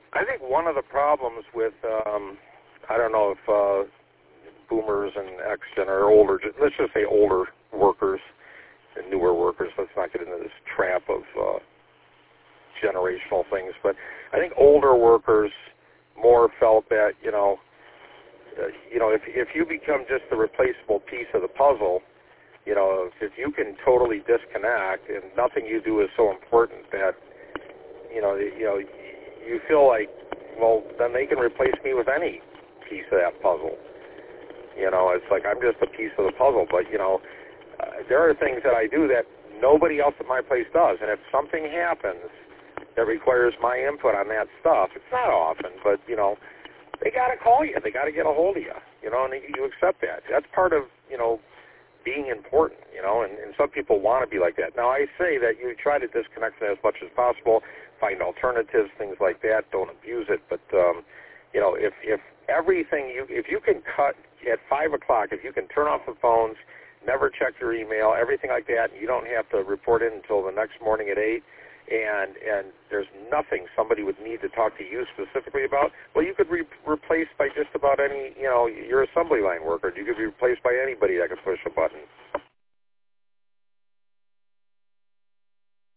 I think one of the problems with, I don't know if boomers and X-Gen or older, let's just say older workers and newer workers, let's not get into this trap of generational things, but I think older workers more felt that, if you become just the replaceable piece of the puzzle, if you can totally disconnect and nothing you do is so important that, you feel like, well, then they can replace me with any piece of that puzzle. It's like I'm just a piece of the puzzle, but, there are things that I do that nobody else at my place does, and if something happens that requires my input on that stuff, it's not often, but, they got to call you. They got to get a hold of you, and you accept that. That's part of, being important, and some people want to be like that. Now, I say that you try to disconnect from it as much as possible, find alternatives, things like that. Don't abuse it. But, if everything, if you can cut at 5 o'clock, if you can turn off the phones, never check your email, everything like that, and you don't have to report in until the next morning at 8, and there's nothing somebody would need to talk to you specifically about, well, you could be replaced by just about any, your assembly line worker. You could be replaced by anybody that could push a button.